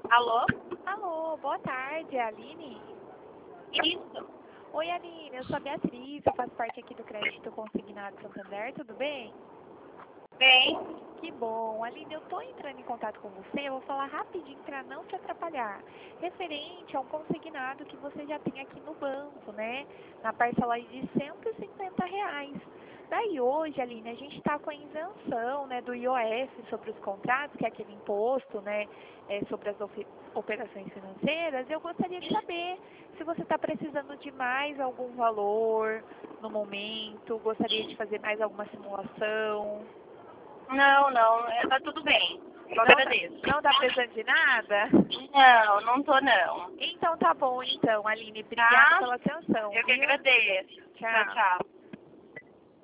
Alô? Alô, boa tarde, é a Aline? Isso. Oi, Aline, eu sou a Beatriz, eu faço parte aqui do Crédito Consignado Santander, tudo bem? Bem, Que bom. Aline, eu estou entrando em contato com você, eu vou falar rapidinho para não te atrapalhar. Referente a um consignado que você já tem aqui no banco, né? Na parcela aí de R$ 150. Daí hoje, Aline, a gente está com a isenção, né, do IOF sobre os contratos, que é aquele imposto, né, sobre as operações financeiras. Eu gostaria de saber se você está precisando de mais algum valor no momento, gostaria de fazer mais alguma simulação. não, tá tudo bem. Eu agradeço. Não tá precisando de nada? Não tô não. Então tá bom, então, Aline. Obrigada Tá? pela atenção, Eu que viu? agradeço. Tchau. Tchau, tchau.